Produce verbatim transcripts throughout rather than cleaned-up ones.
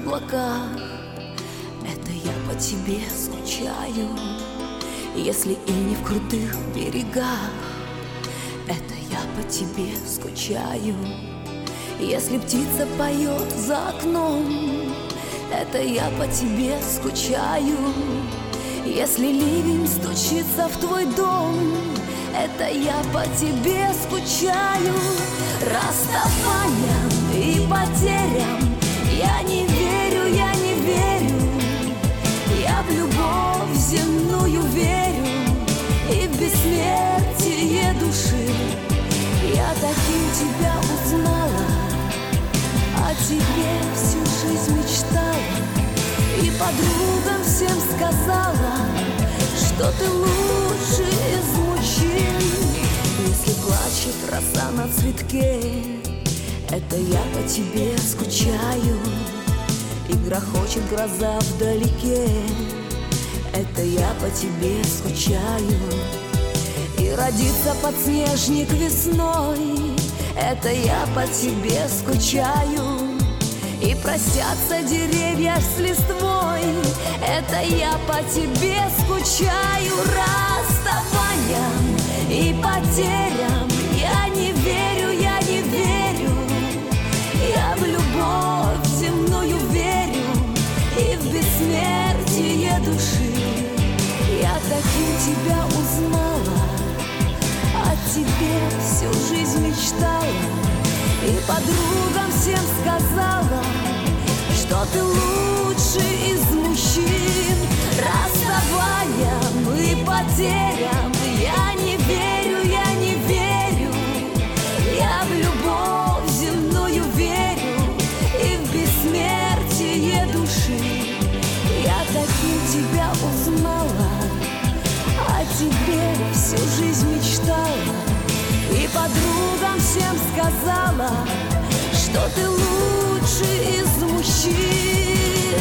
облаках. Это я по тебе скучаю. Если и не в крутых берегах, это я по тебе скучаю. Если птица поет за окном, это я по тебе скучаю. Если ливень стучится в твой дом, это я по тебе скучаю. Расставаниям и потерям я не верю, я не верю. Я в любовь земную верю и в бессмертие души. Я таким тебя узнала, о тебе всю жизнь мечтала, и подругам всем сказала, что ты лучший из мужчин. Если плачет роса на цветке, это я по тебе скучаю. И грохочет гроза вдалеке, это я по тебе скучаю. И родится подснежник весной, это я по тебе скучаю. И простятся деревья с листвой, это я по тебе скучаю. Расставаниям и потерям я не верю, я не верю. Я в любовь земную верю и в бессмертие души. Я таким тебя узнала, о тебе всю жизнь мечтала, и подругам всем сказала, что ты лучший из мужчин. Расставаниям и потерям я не верю, я не верю. Я в любовь земную верю и в бессмертие души. Я таким тебя узнала, о тебе всю жизнь мечтала, и подругам всем сказала, что ты лучший из мужчин.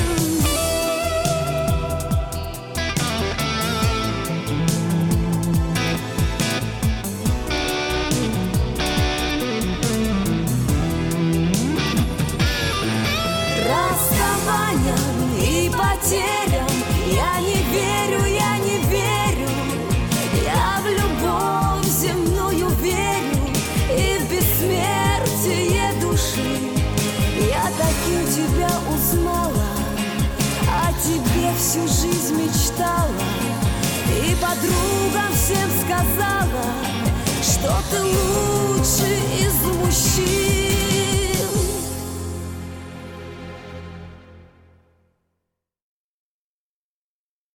Расставаниям и потерям я не верю, я не верю. Я в любовь земную верю и в бессмертие души. Я таким тебя узнала, о тебе всю жизнь мечтала, и подругам всем сказала,